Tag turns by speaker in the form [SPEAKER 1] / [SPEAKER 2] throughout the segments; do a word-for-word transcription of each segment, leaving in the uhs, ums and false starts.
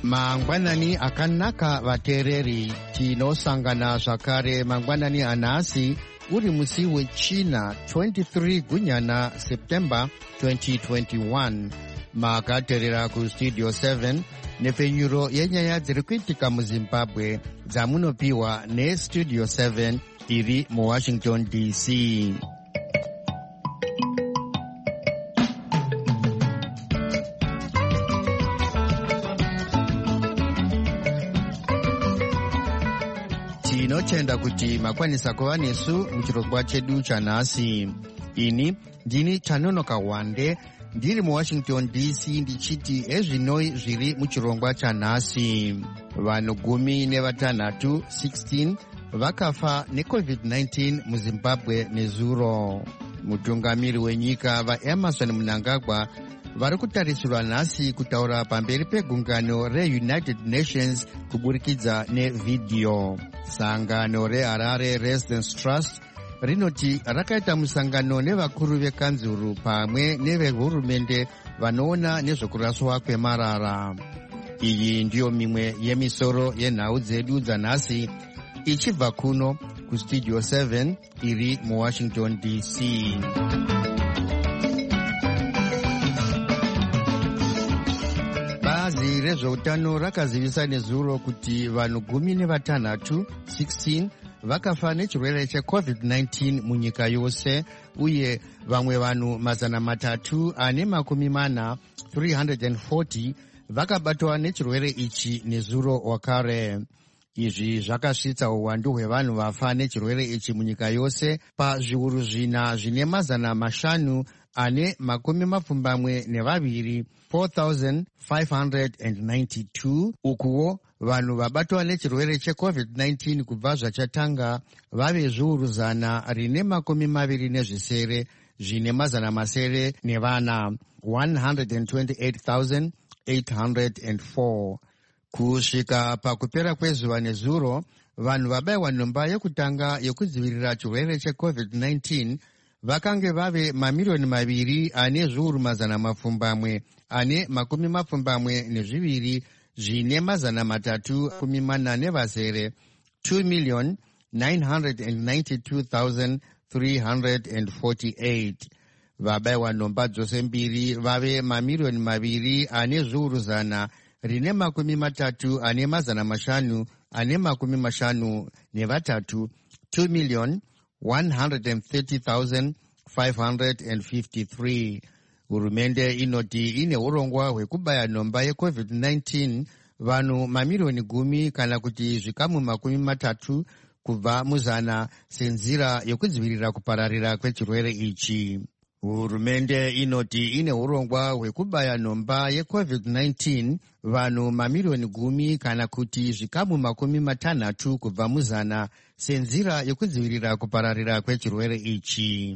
[SPEAKER 1] mangwanani akanaka vateereri, tinosangana zvakare mangwanani anhasi uri musi wechina twenty-three gunyana september twenty twenty-one. Makateerera kustudio seven nepfenyuro yenyaya dziri kuitika muzimbabwe dzamunopiwa nestudio seven iri muwashington D C. Tinotenda kuti makwanisa kuva nesu muchirongwa chedu chanhasi. Ini ndini Chanonoka Wande ndiri muwashington D C ndichiti ezvinoi zviri muchirongwa chanhasi. Vanhu gumi nevatanhatu sixteen vakafa necovid nineteen muzimbabwe nezuro. Mutungamiri wenyika vaEmerson Mnangagwa vari kutarisirwa nhasi kutaura pamberi pegungano reUnited Nations kuburikidza nevhidhiyo. Sangano reHarare Residence Trust rinoti rakaita musangano nevakuru vekanzuru pamwe nevehurumende vanoona nezvekuraswa kwemarara. Iyi ndiyo mimwe yemisoro yenhau dzedu dzanhasi ichibva kuno kustudio seven iri muwashington D C. Bazi rezveutano rakazivisa nezuro kuti vanhu gumi nevatanhatu sixteen vakafa nechirwere checovid nineteen munyika yose, uye vamwe vanhu mazana matatu ane makumi mana three hundred forty vakabatwa nechirwere ichi nezuro wakare. Izvi zvakasvitsa uwandu hwevanhu vafa nechirwere ichi munyika yose pazviuru zvina zvine mazana mashanu ane makumi mapfumbamwe nevaviri four thousand five hundred ninety-two. Ukuwo vanhu vabatwa nechirwere checovid nineteen kubva zvachatanga vave zviuru zana rine makumi maviri nezvisere zvine mazana masere nevana one hundred twenty-eight thousand eight hundred four. Kusvika pakupera kwezuva nezuro, vanhu vabayiwa nhomba yekutanga yekudzivirira chirwere checovid nineteen vakange vave mamiliyoni maviri ane zviuru mazana mapfumbamwe ane makumi mapfumbamwe nezviviri zvine mazana matatu kumi mana nevasere two million nine hundred ninety-two thousand three hundred forty-eight. Vabayiwa nhomba dzose mbiri vave mamiliyoni maviri ane zviuru zana rine makumi matatu ane mazana mashanu ane makumi mashanu nevatatu two million one hundred thirty thousand five hundred fifty-three. Hurumende inoti ine urongwa hwekubaya nhomba yecovid nineteen vanhu mamiliyoni gumi kana kuti zvikamu makumi matatu kubva muzana senzira yokudzivirira kupararira kwechirwere ichi. Hurumende inoti ine urongwa hwekubaya nhomba yecovid nineteen vanhu mamiliyoni gumi kana kuti zvikamu makumi matanhatu kubva muzana senzira yokudzivirira kupararira kwechirwere ichi.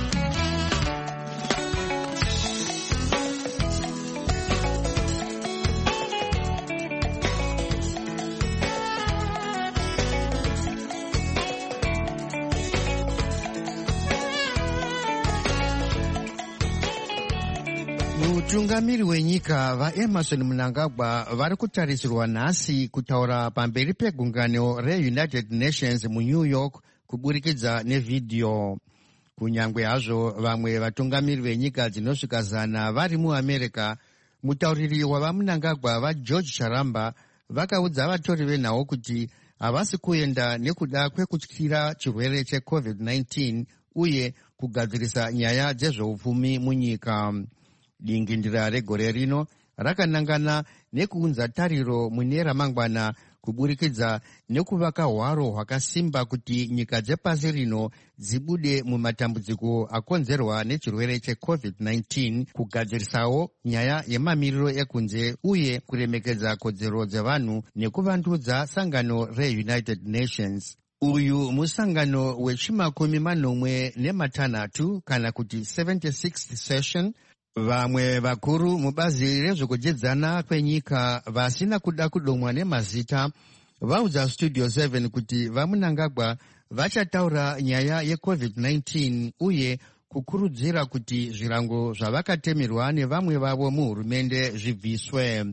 [SPEAKER 1] Mutungamiri wenyika vaEmerson Mnangagwa vari kutarisirwa nhasi kutaura pamberi pegungano reUnited Nations muNew York kuburikidza nevhidhiyo. Kunyangwe hazvo vamwe vatungamiri venyika dzinosvika zana vari muAmerica, mutauriri wavaMnangagwa vaGeorge Charamba vakaudza vatori venhau kuti havasi kuenda nekuda kwekutyira chirwere checovid nineteen uye kugadzirisa nyaya dzezveupfumi munyika. Dingindira regore rino rakanangana nekuunza tariro mune ramangwana kuburikidza nekuvaka hwaro hwakasimba kuti nyika dzepasi rino dzibude mumatambudziko akonzerwa nechirwere checovid nineteen, kugadzirisawo nyaya yemamiriro ekunze uye kuremekedza kodzero dzevanhu nekuvandudza sangano reUnited Nations. Uyu musangano wechimakumi manomwe nematanhatu kana kuti seventy-sixth session. Vamwe vakuru mubazi rezvekudzedzana kwenyika vasina kuda kudomwa nemazita vaudza studio seven kuti vaMnangagwa vachataura nyaya yecovid nineteen uye kukurudzira kuti zvirango zvavakatemerwa nevamwe vavo muhurumende zvibviswe.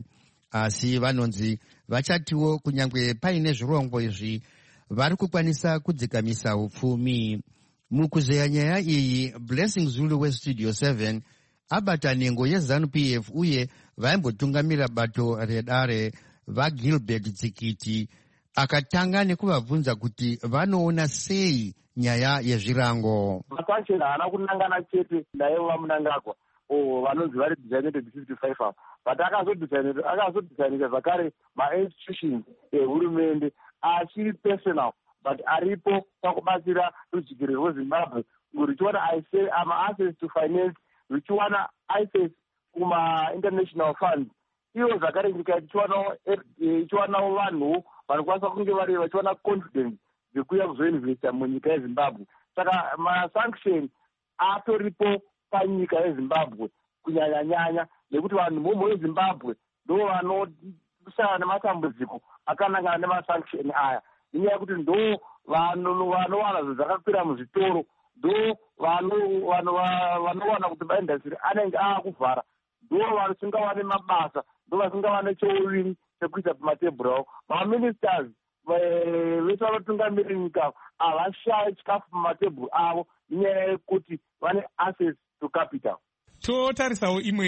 [SPEAKER 1] asi vanonzi vachatiwo kunyange paine zvirongwa izvi vari kukwanisa kudzikamisa upfumi. Mukuzeya nyaya iyi, Blessing Zulu weStudio seven abata nhengo yeZANU-P F uye vaimbotungamira bato redare vaGilbert Dzikiti akatanga nekuvabvunza kuti vanoona sei nyaya yezvirango.
[SPEAKER 2] Masanction haana kunangana chete naivo vamunangagwa vanonzi vari designated fifty-five avo, but akazodesignita zvakare ma-institutions ehurumende achiri personal but aripo pakubatsira rujigiro rweZimbabwe ruchiwana ama-access to finance, ruchiwana access kuma-international funds. Ivo zvakare nyika ichiwanawo vanhu vanokwanisa kunge vari vachiwana confidence dzekuuya kuzoinvesta munyika yeZimbabwe. Saka masanction atoripo panyika yeZimbabwe kunyanya-nyanya nekuti vanhu vomho veZimbabwe ndo vanosara nematambudziko akanangana nemasanction aya, nenyaya yekuti ndo vanowana zvinhu zvakakwira muzvitoro, ndo vanowana kuti maindastry anenge aakuvhara, ndo vasingawane mabasa, ndo vasingawane chouviri chekuisa pamatebhuri avo. Maministers vese vanotungamiri nyika havashayi chikafu pamatebhuri avo nenyaya yekuti vane access to capital.
[SPEAKER 3] Totarisawo imwe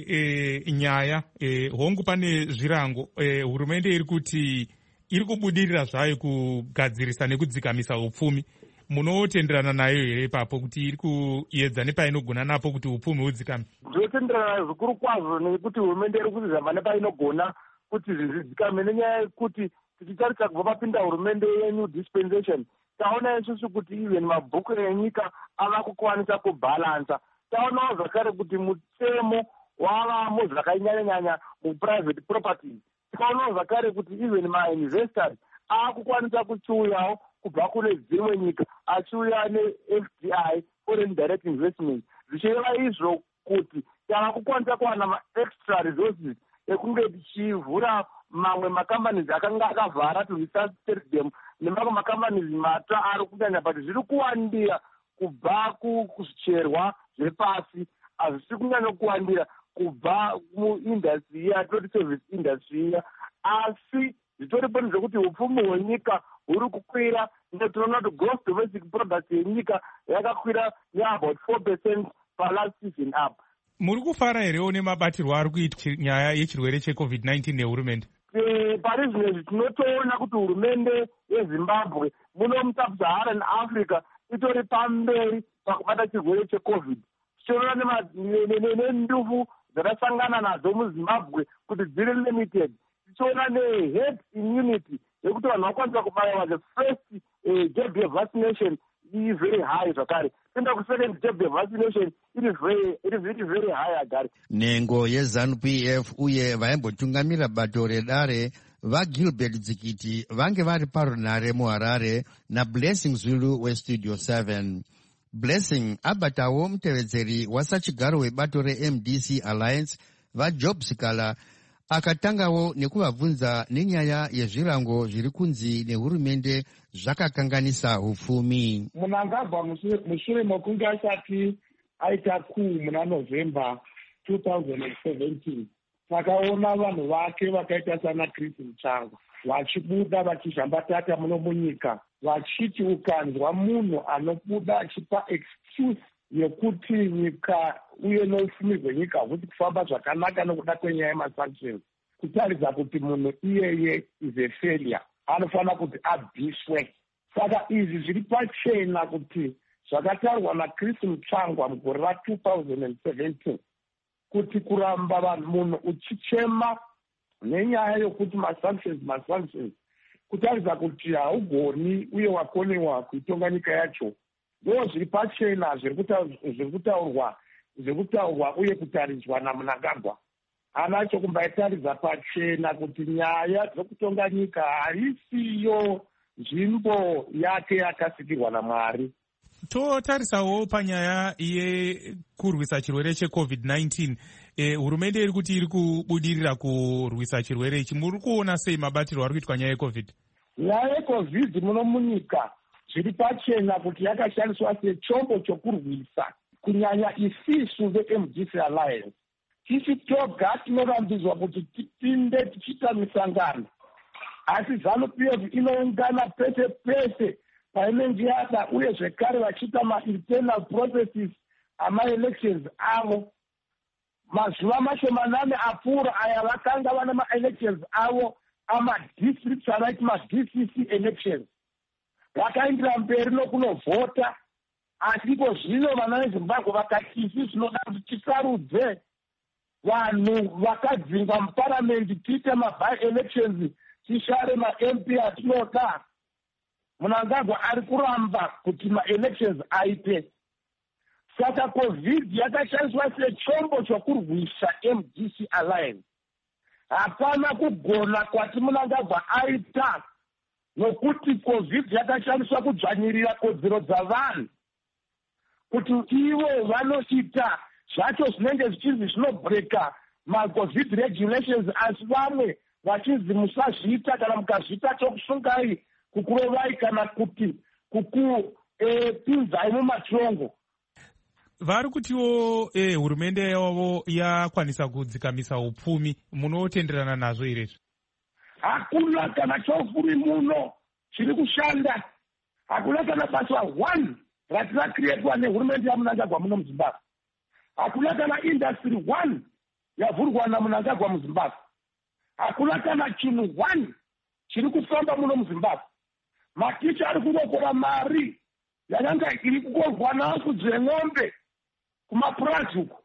[SPEAKER 3] e, nyaya e, hongu pane zvirango e, hurumende iri kuti iri kubudirira zvayo kugadzirisa nekudzikamisa upfumi. Munotenderana nayo here ipapo kuti iri kuedza nepainogona napo kuti upfumi hudzikame?
[SPEAKER 2] Ndinotenderana nayo zvikuru kwazvo nekuti hurumende iri kuzama nepainogona kuti zvidzikame, nenyaya yekuti tichitarisa kubva papinda hurumende yeNew Dispensation taona isusu kuti even mabhuku enyika ava kukwanisa kubhalansa. Taonawo zvakare kuti mutemo wavamo zvakanyanya-nyanya muprivate properties. Tikaonawo zvakare kuti even mainvestors akukwanisa kuchiuyawo kubva kune dzimwe nyika achiuya ne-F D I, foreign direct investment, zvichireva izvo kuti tava kukwanisa kuwana ma-extra resources ekunge tichivhura mamwe macompanies akanga akavhara turesuscitate them nemamwe macompanies matsva ari kunyanya, but zviri kuwandira kubva kuzvicherwa zvepasi, hazvisi kunyanya kuwandira kubva muindustry yatinoti service industry iya, asi zvitoripo nezvekuti upfumi hwenyika huri kukwira. Tinoona kuti gross domestic product yenyika yakakwira neabout four percent palast season up.
[SPEAKER 3] Muri kufara herewo nemabatirwo ari kuita nyaya yechirwere checovid nineteen nehurumende?
[SPEAKER 2] Pari zvinezvi tinotoona kuti hurumende yeZimbabwe muno muSub-Saharan Africa itori pamberi pakubata chirwere checovid. Tichiona nendufu dzakasangana nadzo muZimbabwe kuti dziri limited. Tichiona ne-herd immunity yekuti vanhu vakwanisa kubaiwa the first jab vaccination is very high zvakare. Tenda ku-second jab vaccination it is very, it is, it is very high agare.
[SPEAKER 1] Nhengo yeZANU-P F uye vaimbotungamira bato redare vaGilbert Dzikiti vange vari parunhare muHarare naBlessing Zulu weStudio seven. Blessing abatawo mutevedzeri wasachigaro webato reM D C Alliance vaJob Sikala akatangawo nekuvabvunza nenyaya yezvirango zviri kunzi nehurumende zvakakanganisa upfumi.
[SPEAKER 4] Munangagwa mushure mokunge asati aita kuu muna November two thousand seventeen, takaona vanhu vake vakaita sana Chris Mutsvangwa vachibuda vachizhambatata muno munyika vachiti ukanzwa munhu anobuda achipa excuse yekuti nyika uye noupfumi hwenyika huti kufamba zvakanaka nokuda kwenyaya yemasanctions, kutaridza kuti munhu iyeye is a failure, anofanira kuti abviswe. Saka izvi zviri pachena kuti zvakataurwa naChris Mutsvangwa mugore ra two thousand seventeen kuti kuramba vanhu munhu uchichema nenyaya yokuti masanctions masanctions kutaridza kuti haugoni uye wakonewa kuitonga nyika yacho, ndo zviri pachena zviri kutaurwa zviri kutaurwa uye kutaridzwa naMnangagwa. Haana chokumbaitaridza pachena kuti nyaya dzokutonga nyika haisiyo nzvimbo yake yakasikirwa naMwari.
[SPEAKER 3] Totarisawo panyaya yekurwisa chirwere checovid nineteen, e, hurumende iri kuti iri kubudirira kurwisa chirwere ichi. Muri kuona sei mabatiro ari kuitwa nyaya yecovid?
[SPEAKER 4] Nyaya yecovid muno munyika zviri pachena kuti yakashandiswa sechombo chokurwisa, kunyanya isisu veM D C Alliance tisi toga tinorambidzwa kuti tipinde tichiita misangano, asi ZANU-P F inoungana pese pese painenge yada, uye zvekare vachiita ma-internal processes ama-elections avo. Mazuva mashomanane apfuura aya vakanga vane ma-elections avo ama-districts anaiti ma-D C C elections. Vakaindira mberi nokunovhota, asi iko zvino vana veZimbabwe vakati isi zvinoda kuti tisarudze vanhu vakadzingwa muparamendi tiite ma-by-elections tishare ma-M P atinoda. Mnangagwa ari kuramba kuti ma-elections aite. Saka COVID yakashandiswa sechombo chokurwisa M D C Alliance. Hapana kugona kwati Mnangagwa aita, nokuti COVID yakashandiswa kudzvanyirira kodzero dzavanhu kuti ivo vanoita zvacho zvinenge zvichizi zvinobreka ma-COVID regulations, asi vamwe vachizi musazviita, kana mukazviita tokusungai, kukurovai kana kuti kukupinzai mumatongo.
[SPEAKER 3] Vari kutiwo eh, hurumende yavo yakwanisa kudzikamisa upfumi, munotenderana nazvo irezvi?
[SPEAKER 4] Hakuna kana chofuri muno chiri kushanda. Hakuna kana basa one ratina creatwa nehurumende yaMnangagwa muno muZimbabwe. Hakuna kana industry one yavhurwa naMnangagwa muZimbabwe. Hakuna kana chinhu one chiri kufamba muno muZimbabwe. Maticha ari kungokora mari yakanga iri kukorwa nakudzwe ng'ombe kumapurazi uko.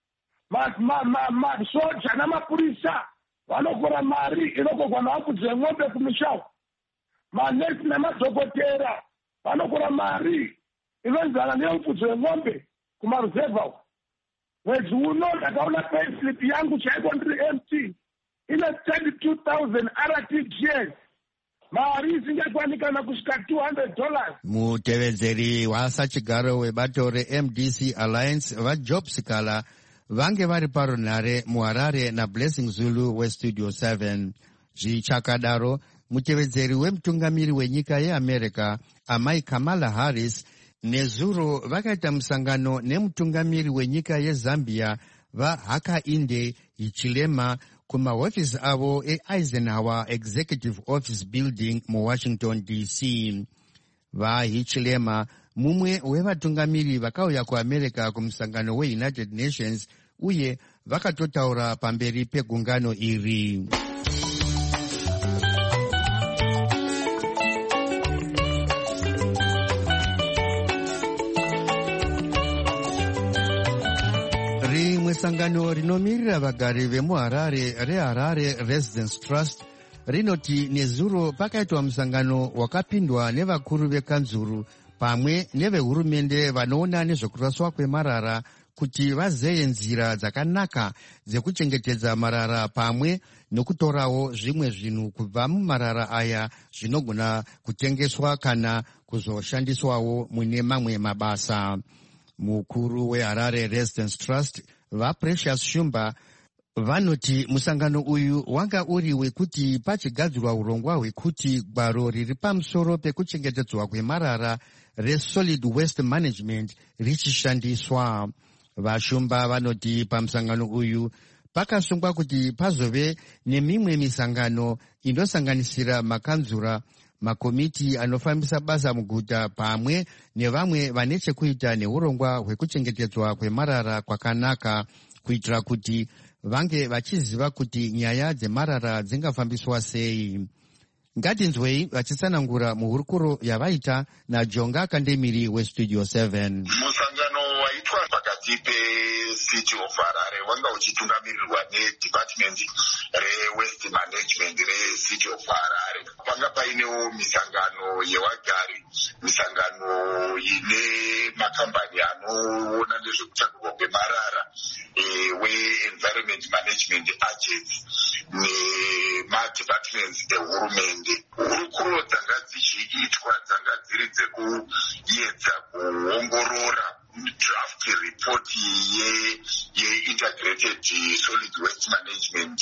[SPEAKER 4] Masoja namapurisa vanokora mari inokorwa nakudzwe ng'ombe kumisha. Manesi namadhokotera vanokora mari inoenzana neufudzwe ng'ombe kumaruzevha uko. Mwedzi uno ndakaona payslip yangu chaiko ndiri empty ine thirty-two thousand R T G S. Mari isingakwanikana kusvika two hundred dollars.
[SPEAKER 1] Mutevedzeri wasachigaro webato re-M D C Alliance vaJob Sikala vange vari parunhare muHarare naBlessing Zulu weStudio seven. Zvichakadaro, mutevedzeri wemutungamiri wenyika yeAmerica Amai Kamala Harris nezuro vakaita musangano nemutungamiri wenyika yeZambia vaHakainde Hichilema kumahofisi avo eEisenhower Executive Office Building muWashington D C. VaHichilema mumwe wevatungamiri vakauya kuAmerica kumusangano weUnited Nations uye vakatotaura pamberi pegungano iri. Rimwe sangano rinomirira vagari vemuHarare reHarare Residence Trust rinoti nezuro pakaitwa musangano wakapindwa nevakuru vekanzuru pamwe nevehurumende vanoona nezvekuraswa kwemarara kuti vazeye nzira dzakanaka dzekuchengetedza marara pamwe nokutorawo zvimwe zvinhu kubva mumarara aya zvinogona kutengeswa kana kuzoshandiswawo mune mamwe mabasa. Mukuru weHarare Residence Trust vaPrecious Shumba vanoti musangano uyu wanga uri wekuti pachigadzirwa urongwa hwekuti gwaro riri pamusoro pekuchengetedzwa kwemarara reSolid Waste Management richishandiswa. VaShumba vanoti pamusangano uyu pakasungwa kuti pazove nemimwe misangano inosanganisira makanzura, makomiti anofambisa basa muguta pamwe nevamwe vane chekuita neurongwa hwekuchengetedzwa kwemarara kwakanaka, kuitira kuti vange vachiziva kuti nyaya dzemarara dzingafambiswa sei. Ngatinzwei vachitsanangura muhurukuro yavaita naJonga Kandemiri weStudio seven.
[SPEAKER 5] Musangano waitwa pakati peCity of Harare wanga uchitungamirirwa neDepartment reWaste Management reCity of Harare. Panga painewo misangano yevagari, misangano ine makambani anoona nezvekutakurwa kwemarara we-Environment Management Agency nemadepartments ehurumende. Hurukuro dzanga dzichiitwa dzanga dziri dzekuedza kuongorora draft report ye-Integrated Solid Waste Management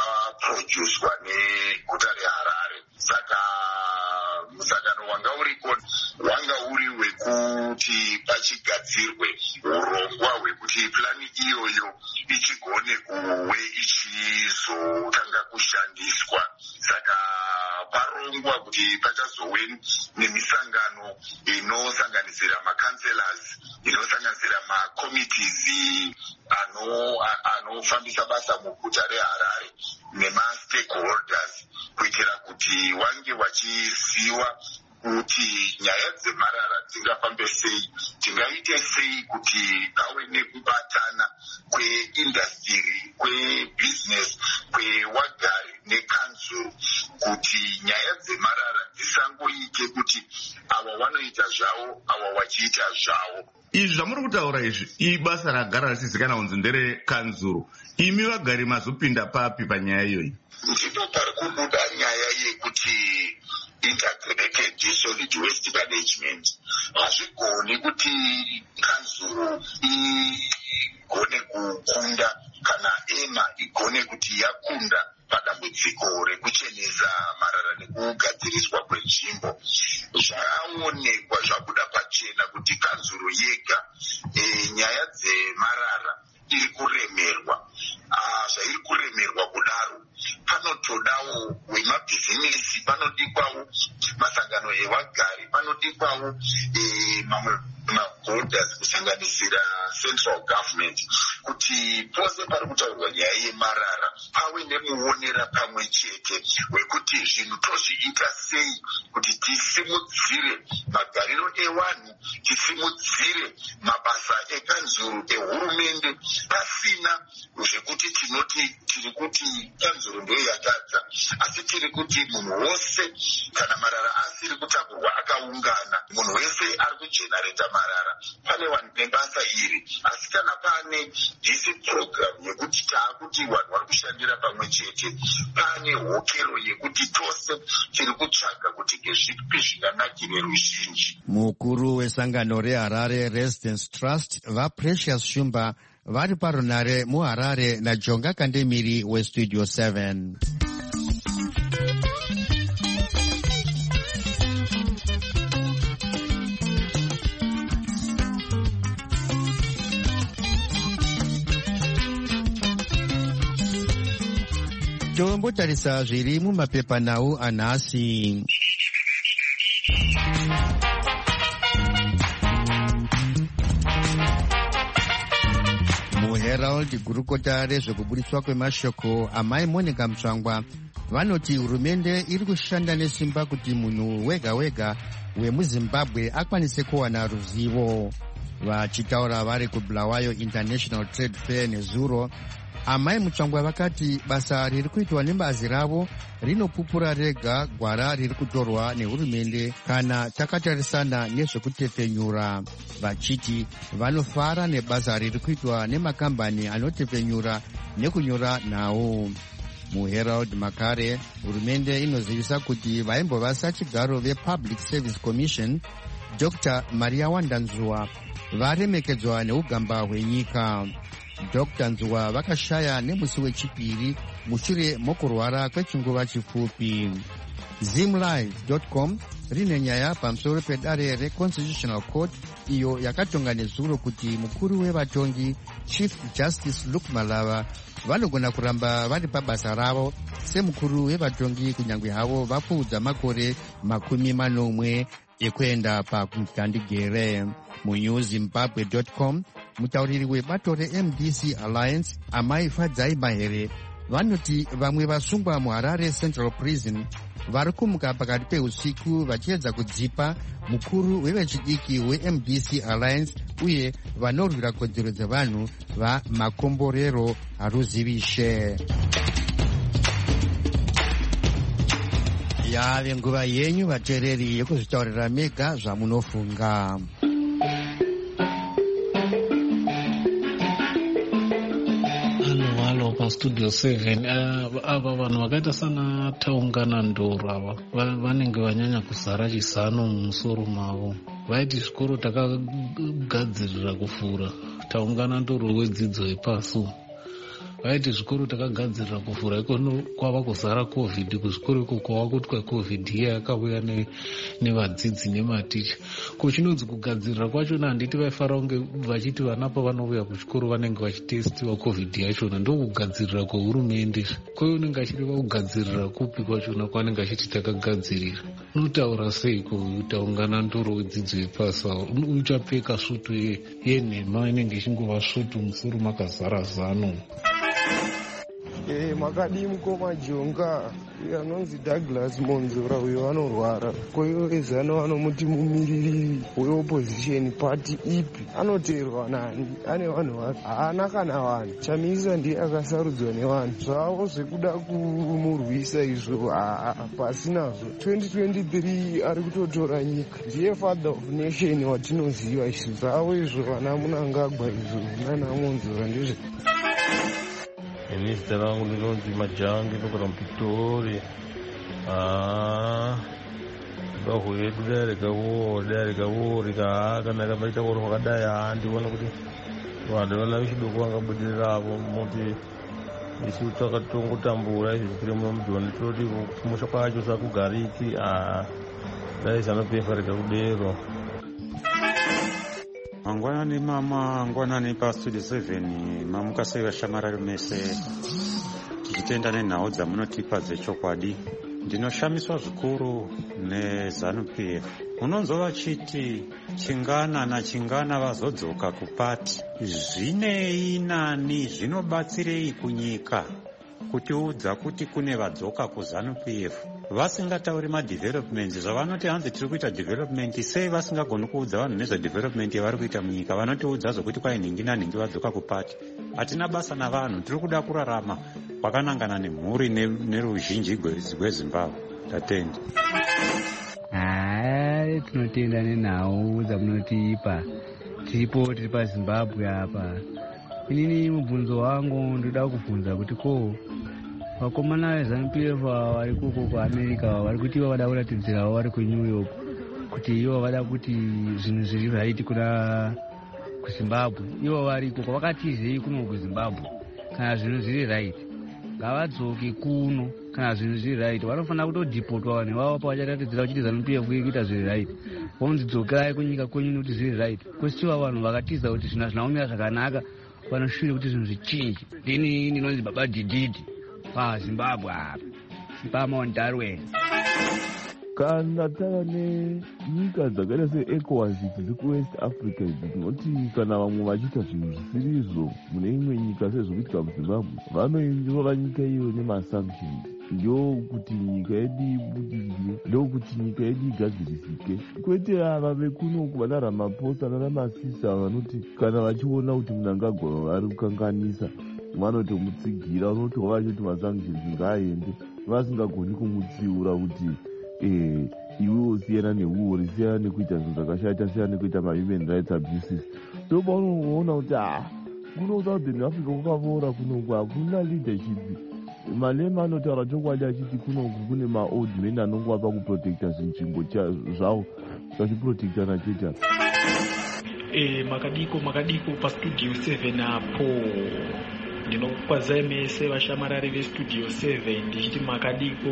[SPEAKER 5] yakaproduced neguta reHarare. Saka musangano wanga uriko on wanga uri wekuti pachigadzirwe urongwa hwekuti plani iyoyo ichigone kuve ichizotanga kushandiswa. Saka parongwa kuti pachazove nemisangano inosanganisira macancelors, inosanganisira macommittees anofambisa basa muguta reHarare nemastakeholders, kuitira kuti wange wachiziva kuti nyaya dzemarara dzingafambe sei, tingaite sei kuti pave nekubatana kweindastiri, kwebusiness, kwewagari nekanzuru, kuti nyaya dzemarara dzisangoite kuti ava vanoita zvavo ava vachiita zvavo.
[SPEAKER 6] Izvi zvamuri kutaura izvi ibasa ragara risizikana kunzi nderekanzuru. Imi vagari mazopinda papi panyaya iyoyi?
[SPEAKER 5] Ndipo pari kubuda nyaya yekuti integrated solid waste management. Hazvigoni kuti kanzuru igone kukunda kana ema igone kuti yakunda padambudziko rekuchenesa marara nekugadziriswa kwenzvimbo. Zvaonekwa zvabuda pachena kuti kanzuru yega e, nyaya dzemarara iri kuremerwa. Ah, zvairi kuremerwa kudaro panotodawo wemabhizinesi, panodikwawo masangano evagari, panodikwawo e, mamwe maholders kusanganisira central government, kuti pose pari kutaurwa nyaya yemarara pave nemuonera pamwe chete wekuti zvinhu tozviita sei kuti tisimudzire magariro evanhu, tisimudzire mabasa ekanzuru ehurumende, pasina zvekuti tinoti tiri kuti kanzuru ndiyo yatadza, asi tiri kuti munhu wose kana marara asiri kutakurwa akaungana, munhu wese ari kujenereta marara, pane vanhu nebasa iri. Asi kana pane disi program yekuti taakuti vanhu vari kushandira pamwe chete, pane hokero yekuti tose tiri kutsvaga kuti ngezvipi zvinganakire ruzhinji.
[SPEAKER 1] Mukuru wesangano reHarare Residence Trust vaPrecious Shumba vari parunare muHarare naJonga Kandemiri weStudio seven. Tombotarisa zviri mumapepanhau anhasi. MuHerald, gurukota rezvekuburitswa kwemashoko amai Monica Mutsvangwa vanoti hurumende iri kushanda nesimba kuti munhu wega wega wemuZimbabwe akwanise kuwana ruzivo. Vachitaura vari kuBulawayo International Trade Fair nezuro, amai Mutsvangwa vakati basa riri kuitwa nebazi ravo rinopupura rega gwara riri kutorwa nehurumende kana takatarisana nezvekutepfenyura. Vachiti vanofara nebasa riri kuitwa nemakambani anotepfenyura nekunyora nhau. MuHerald Makare, hurumende inozivisa kuti vaimbova sachigaro vePublic Service Commission Doctor Maria Wandanzuwa varemekedzwa neugamba hwenyika. Doctor Nzuwa vakashaya nemusi wechipiri mushure mokurwara kwechinguva chipfupi. Zimlive dot com rine nyaya pamusoro pedare reConstitutional Court iyo yakatonga nezuro kuti mukuru wevatongi Chief Justice Luke Malava vanogona kuramba vari pabasa ravo semukuru wevatongi kunyange havo vapfuudza makore makumi manomwe ekuenda pakutandigere. MuNewZimbabwe dot com mutauriri webato reM D C Alliance amai Fadzai Mahere vanoti vamwe vasungwa muHarare Central Prison vari kumuka pakati peusiku vachiedza kudzipa mukuru wevechidiki weM D C Alliance uye vanorwira kodzero dzevanhu vaMakomborero Haruzivishe. Yave nguva yenyu vateereri yekuzvitaurira mega zvamunofunga.
[SPEAKER 7] Studio seven ava vanhu vakaita sana Taungana Ndoro ava vanenge vanyanya kuzara chisano mumusoro mavo. Vaiti zvikoro takagadzirira kufura Taungana Ndoro wedzidzo yepasu vaiti zvikuru takagadzirira kuvhura ikono kwava kuzara covid, kuzvikuru iko kwava kutwa covid iya yakauya nevadzidzi nematicha. Kuchinonzi kugadzirira kwachona handiti vaifara kunge vachiti vana pavanouya kuchikoro vanenge vachitestiwa covid yachona, ndokugadzirira kwehurumende. Kwaiyo unenge achireva kugadzirira kupi kwachona kwaanenge achiti takagadzirira. Unotaura sei kutaungana ndoro wedzidzo yepasa? Uchapfeka svutu yenhema inenge ichingova svutu, musoro makazara zano.
[SPEAKER 8] E, makadi mukoma jonga uyo anonzi Douglas Monzora uyo anorwara. Koyo ezano anomuti mumiriri weopposition party ipi anoteerwa nani? Ane vanhu vake haana kana vanhu. Chamisa ndiye akasarudzwa nevanhu. Zvavo zvekuda kumurwisa izvo pasinazvo. twenty twenty-three ari kutotora nyika. Ndiye father of nation watinoziva izvo. Zvavo izvo vana Munangagwa izvo nana Monzora ndizvo.
[SPEAKER 9] Ini zita langu ndinonzi Majange kutoka Mpitori. Ah, bahwedu dareka wo dareka wo rika kana kamaita ko kwakadai ndibona kuti vanhu vana vechidoko vangabudirirapo muti isu takatongotambura izvi zviri mumudhoni toti kumusha kwacho sakugariki. Ah, dai sanopefa reka kudero.
[SPEAKER 10] Mangwanani mama, mangwanani pa studio seven, mamukasei vashamarari mese. Tichitenda nenhau dzamunotipa dzechokwadi. Ndinoshamiswa zvikuru neZANU-P F. Munonzova chiti chingana nachingana vazodzoka kupati. Zvinei nani zvinobatsirei kunyika kutiudza kuti kune vadzoka kuZANU-P F vasingatauri madevelopment zvavanoti hanzi tiri kuita development, sei vasingagoni kuudza vanhu nezvedevelopment yavari kuita munyika? Vanotiudza zvokuti kwai nhingi nanhingi vadzoka kupati. Hatina basa navanhu, tiri kuda kurarama kwakanangana nemhuri neruzhinji rweZimbabwe. Tatenda.
[SPEAKER 11] Hai, tinotenda nenhau dzamunotipa. Tiripo tiri paZimbabwe apa. Inini mubvunzo wangu ndoda kubvunza kuti ko vakomana veZANU-P F vari koko kuAmerica vari kuti ivo vada kuratidzirawo vari kuNew York kuti ivo vada kuti zvinhu zviri right kuna kuZimbabwe. Ivo vari koko vakatizei kuno kuZimbabwe? Kana zvinhu zviri right ngavadzoke kuno. Kana zvinhu zviri right vanofanira kutodhipotwa vanhu vavo pavacharatidzira kuti ZANU-P F iri kuita zviri right. Vonzi dzokerai kunyika kwenyu kuti zviri right. Kwestiwa vanhu vakatiza kuti zvinhu hazvina kumira zvakanaka, vanoshure kuti zvinhu zvichinje. Ini ndinonzi Baba Dididi paZimbabwe apa paMontarwe.
[SPEAKER 12] Kana tava nenyika dzakaita seECOWAS dziri kuWest Africa idzi, tinoti kana vamwe vachiita zvinhu zvisiri izvo mune imwe nyika sezvokuitika muZimbabwe, vanoindova nyika iyo nemasanctions. Ndokuti nyika yedu ibudirire, ndokuti nyika yedu igadzirisike. Kwete ava vekunoku vana Ramaphosa nana Masisa vanoti kana vachiona kuti Mnangagwa vari kukanganisa vanotomutsigira, vanotova vachiti masanctions ngaaende, vasingagoni kumutsiura kuti eh iwewo siyana neuori, siyana nekuita zvinhu zvakashata, siyana nekuita ma-human rights abuses. So paunoona kuti ah kuno Southern Africa kwakavora, kunoku hakuna leadership. Malema anotaura chokwadi achiti kunoku kune ma-old men anongova kuprotecta zvinzvimbo zvavo vachiprotectana chete.
[SPEAKER 13] Eh, makadiko makadiko pastudio seven apo ndinokwazai mese vashamarari vestudio seven ndichiti makadiko.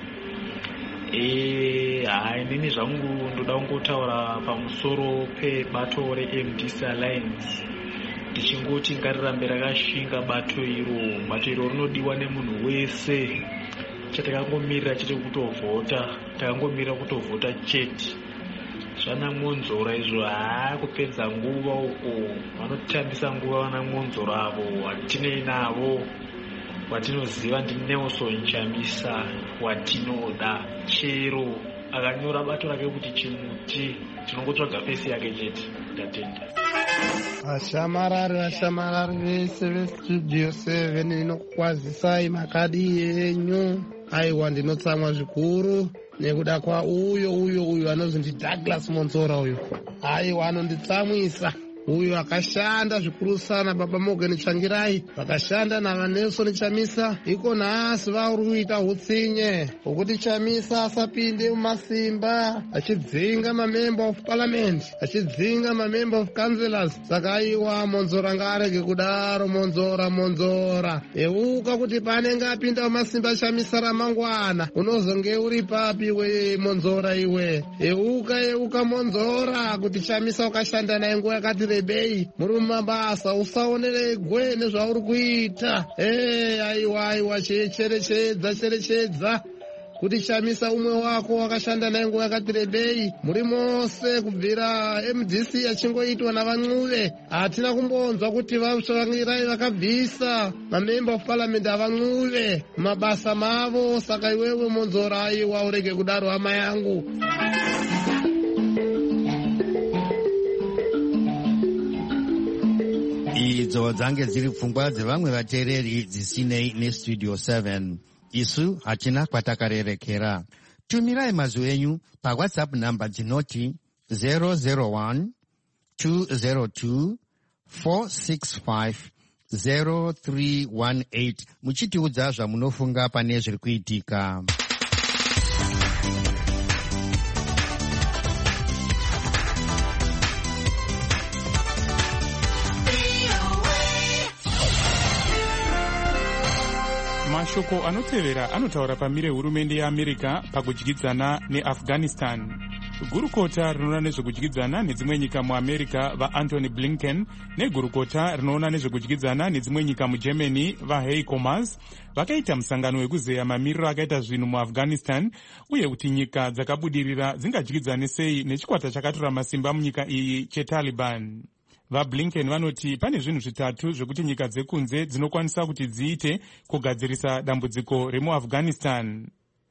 [SPEAKER 13] Eh, hai nini zvangu ndoda kungotaura pamusoro pebato reM D C Alliance. Ndichingoti ngarirambe rakashinga bato iro. Bato iro rinodiwa nemunhu wese. Chatakangomirira chete kutovhota, takangomirira kutovhota chete. Zvana Monzora izvo haa kupedza nguva uko, vanotambisa nguva vana Monzora avo watinei navo. Watinoziva ndi Nelson Chamisa watinoda. Chero akanyora bato rake kuti chimuti, tinongotsvaga fesi yake chete. Ndatenda.
[SPEAKER 14] Vashamarari vashamarari vese vestudio seven, inokukwazisai makadi yenyu. Aiwa, ndinotsamwa zvikuru nekuda kwa uyo uyo uyo anozonzi Douglas Monzora uyo. Aiwa, anonditsamwisa. uyo akashanda zvikuru sana baba Morgan Tsvangirai, vakashanda navanelson Chamisa. Iko nhasi vauri kuita utsinye hwokuti Chamisa asapinde mumasimba achidzinga mamember of parliament, achidzinga mamember of councillors. Saka aiwa Monzora ngarege kudaro. Monzora Monzora euka kuti panenge apinda mumasimba Chamisa ramangwana unozonge uri papi we Monzora iwe. Euka euka Monzora kuti Chamisa ukashanda naye nguva yakati rebei muri mumabasa, usaonere gwe nezvauri kuita. Eh aiwa aiwa cherechedza cherechedza kuti Chamisa umwe wako wakashanda naye nguva yakati rebei muri mose kubvira M D C achingoitwa navan'uve. Hatina kumbonzwa kuti Tsvangirai vakabvisa mamember of parliament avan'uve mabasa mavo. Saka iwewe Monzora aiwa urege kudaro hama yangu.
[SPEAKER 1] Idzo dzange dziri pfungwa dzevamwe vateereri dzisinei nestudio seven. Isu hatina kwatakarerekera. Tumirai mazwi enyu paWhatsApp namba dzinoti zero zero one two zero two four six five zero three one eight muchitiudza zvamunofunga pane zviri kuitika.
[SPEAKER 3] Mashoko anotevera anotaura pamire hurumende yeAmerica pakudyidzana neAfghanistan. Gurukota rinoona nezvekudyidzana nedzimwe nyika muAmerica vaAntony Blinken negurukota rinoona nezvekudyidzana nedzimwe nyika muGermany vaHeiko Maas vakaita musangano wekuzeya mamiriro akaita zvinhu muAfghanistan uye kuti nyika dzakabudirira dzingadyidzane sei nechikwata chakatora masimba munyika iyi cheTaliban. VaBlinken vanoti pane zvinhu zvitatu zvekuti nyika dzekunze dzinokwanisa kuti dziite kugadzirisa dambudziko remuAfghanistan.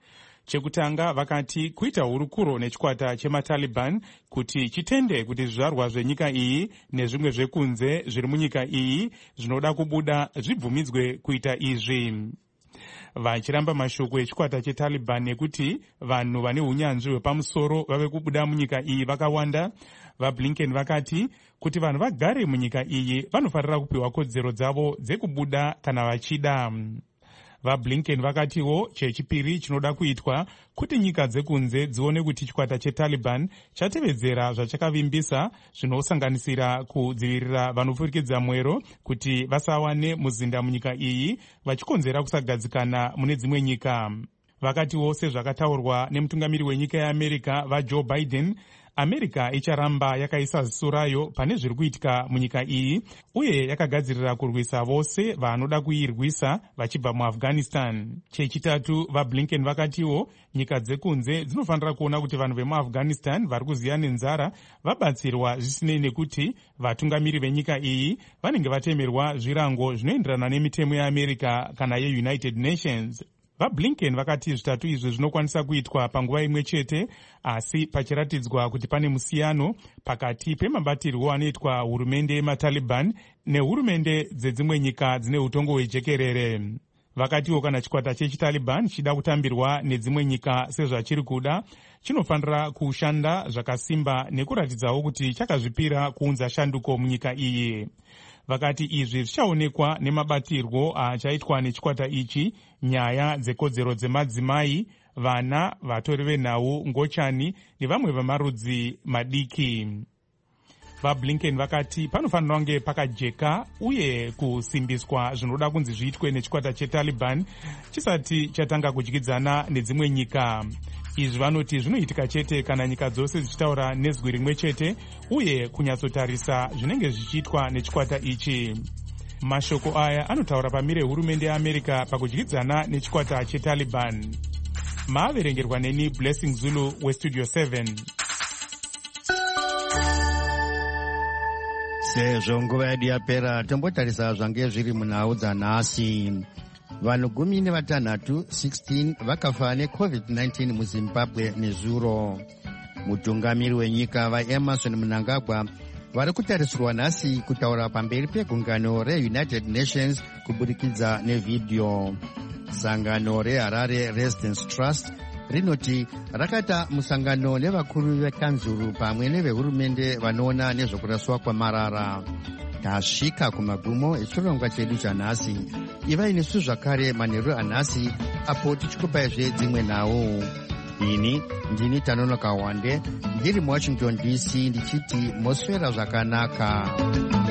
[SPEAKER 3] Chekutanga vakati kuita hurukuro nechikwata chemaTaliban kuti chitende kuti zvizvarwa zvenyika iyi nezvimwe zvekunze zviri munyika iyi zvinoda kubuda zvibvumidzwe kuita izvi. Vachiramba mashoko echikwata cheTaliban nekuti vanhu vane unyanzvi hwepamusoro vave kubuda munyika iyi vakawanda, vaBlinken vakati kuti vanhu vagare munyika iyi vanofanira kupiwa kodzero dzavo dzekubuda kana vachida. VaBlinken vakatiwo chechipiri chinoda kuitwa kuti nyika dzekunze dzione kuti chikwata cheTaliban chatevedzera zvachakavimbisa, zvinosanganisira kudzivirira vanopfurikidza mwero kuti vasawane muzinda munyika iyi vachikonzera kusagadzikana mune dzimwe nyika. Vakatiwo sezvakataurwa nemutungamiri wenyika yeAmerica vaJoe Biden, America icharamba yakaisa ziso rayo pane zviri kuitika munyika iyi uye yakagadzirira kurwisa vose vanoda kuirwisa vachibva muAfghanistan. Chechitatu vaBlinken vakatiwo nyika dzekunze dzinofanira kuona kuti vanhu vemuAfghanistan vari kuziya nenzara vabatsirwa zvisinei nekuti vatungamiri venyika iyi vanenge vatemerwa zvirango zvinoenderana nemitemo yeAmerica kana yeUnited Nations. VaBlinken vakati zvitatu izvi zvinokwanisa kuitwa panguva imwe chete, asi pachiratidzwa kuti pane musiyano pakati pemabatirwo anoitwa hurumende yemaTaliban nehurumende dzedzimwe nyika dzine utongo hwejekerere. Vakatiwo kana chikwata chechiTaliban chida kutambirwa nedzimwe nyika sezvachiri kuda, chinofanira kushanda zvakasimba nekuratidzawo kuti chakazvipira kuunza shanduko munyika iyi. Vakati izvi zvichaonekwa nemabatirwo achaitwa nechikwata ichi nyaya dzekodzero dzemadzimai, vana, vatori venhau, ngochani nevamwe vemarudzi madiki. VaBlinken vakati panofanira kunge pakajeka uye kusimbiswa zvinoda kunzi zviitwe nechikwata cheTaliban chisati chatanga kudyidzana nedzimwe nyika. Izvi vanoti zvinoitika chete kana nyika dzose dzichitaura nezwi rimwe chete uye kunyatsotarisa zvinenge zvichiitwa nechikwata ichi. Mashoko aya anotaura pamire hurumende yeAmerica pakudyidzana nechikwata cheTaliban. Maaverengerwa neni Blessing Zulu weStudio seven.
[SPEAKER 1] Sezvo nguva yedu yapera, tombotarisa zvange zviri munhau dzanhasi. Vanhu gumi nevatanhatu sixteen vakafa neCovid nineteen muZimbabwe nezuro. Mutungamiri wenyika vaEmerson Mnangagwa vari kutarisirwa nhasi kutaura pamberi pegungano reUnited Nations kubudikidza nevhidhiyo. Sangano reHarare Residence Trust rinoti rakata musangano nevakuru vekanzuru pamwe nevehurumende vanoona nezvekuraswa kwamarara. Tasvika kumagumo echirongwa chedu chanhasi. Ivai nesu zvakare manheru anhasi apo tichikupaizve dzimwe nawo. Ini ndini Tanonoka Wande ndiri muWashington D C ndichiti moswera zvakanaka.